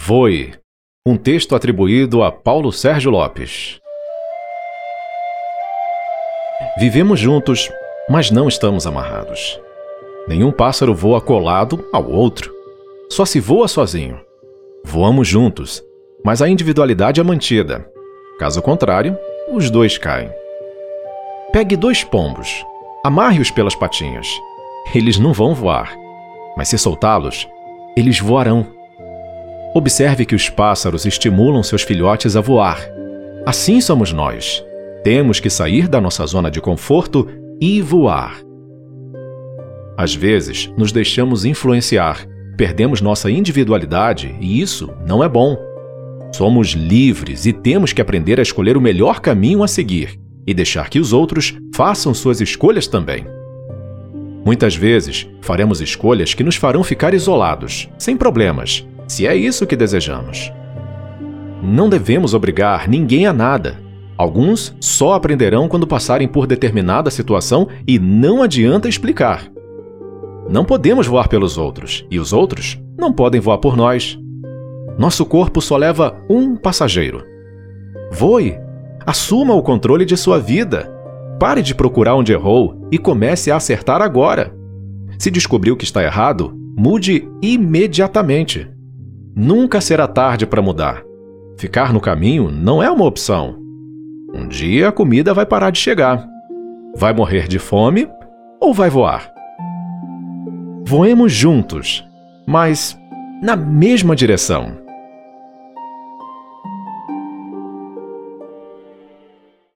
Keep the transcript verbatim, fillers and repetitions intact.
Voe, um texto atribuído a Paulo Sérgio Lopes. Vivemos juntos, mas não estamos amarrados. Nenhum pássaro voa colado ao outro. Só se voa sozinho. Voamos juntos, mas a individualidade é mantida. Caso contrário, os dois caem. Pegue dois pombos, amarre-os pelas patinhas. Eles não vão voar, mas se soltá-los, eles voarão. Observe que os pássaros estimulam seus filhotes a voar. Assim somos nós. Temos que sair da nossa zona de conforto e voar. Às vezes, nos deixamos influenciar, perdemos nossa individualidade e isso não é bom. Somos livres e temos que aprender a escolher o melhor caminho a seguir e deixar que os outros façam suas escolhas também. Muitas vezes, faremos escolhas que nos farão ficar isolados, sem problemas, se é isso que desejamos. Não devemos obrigar ninguém a nada. Alguns só aprenderão quando passarem por determinada situação e não adianta explicar. Não podemos voar pelos outros, e os outros não podem voar por nós. Nosso corpo só leva um passageiro. Voe! Assuma o controle de sua vida. Pare de procurar onde errou e comece a acertar agora. Se descobriu que está errado, mude imediatamente. Nunca será tarde para mudar. Ficar no caminho não é uma opção. Um dia a comida vai parar de chegar. Vai morrer de fome ou vai voar? Voemos juntos, mas na mesma direção.